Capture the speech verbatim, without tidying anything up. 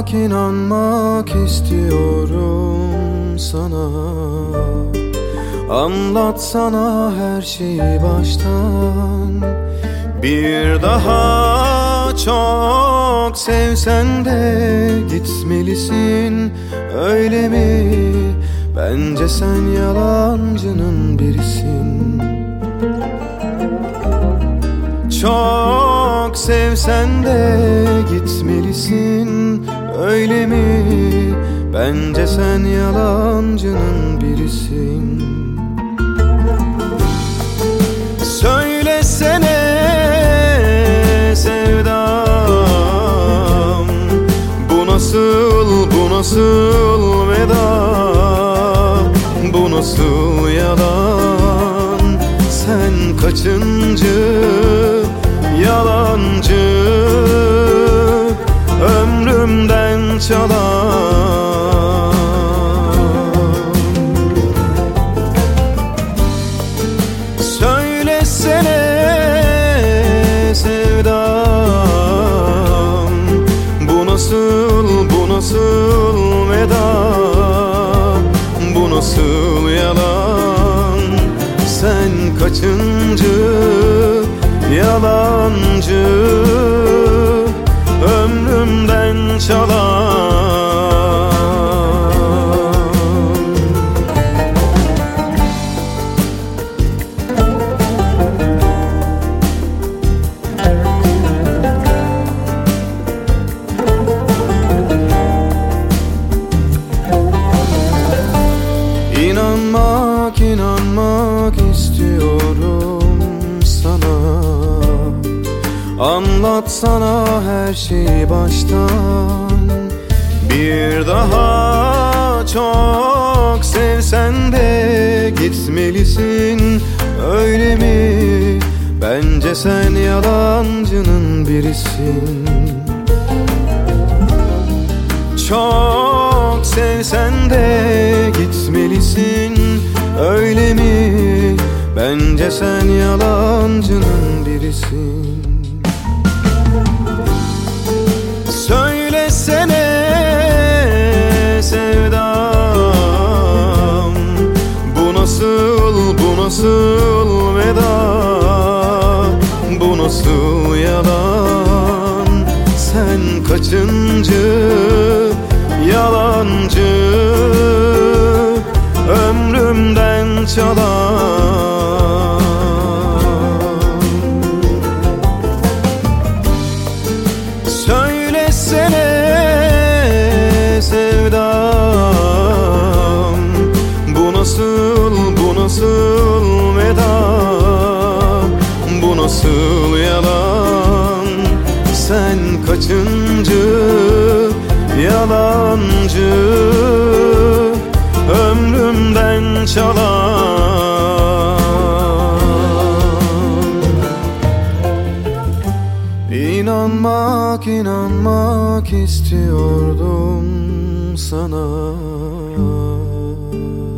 İnanmak, inanmak istiyorum sana. Anlatsana her şeyi baştan. Bir daha çok sevsen de gitmelisin, öyle mi? Bence sen yalancının birisin. Çok sevsen de gitmelisin, öyle mi? Bence sen yalancının birisin. Söylesene sevdam, bu nasıl, bu nasıl veda, bu nasıl yalan? Sen kaçıncı yalancı ömrümden çalan? Söylesene sevdam, bu nasıl, bu nasıl veda, bu nasıl yalan? Sen kaçıncı yalancı ömrümden çalan? İnanmak, inanmak istiyorum sana. Anlatsana her şeyi baştan. Bir daha çok sevsen de gitmelisin, öyle mi? Bence sen yalancının birisin. Çok sevsen de gitmelisin, öyle mi? Bence sen yalancının birisin. Söylesene sevdam, bu nasıl, bu nasıl veda, bu nasıl yalan? Sen kaçıncı yalancı ömrümden çalan? Söylesene sevdam, bu nasıl, bu nasıl veda, bu nasıl yalan? Sen kaçıncı yalancı ömrümden çalan? İnanmak, inanmak istiyordum sana.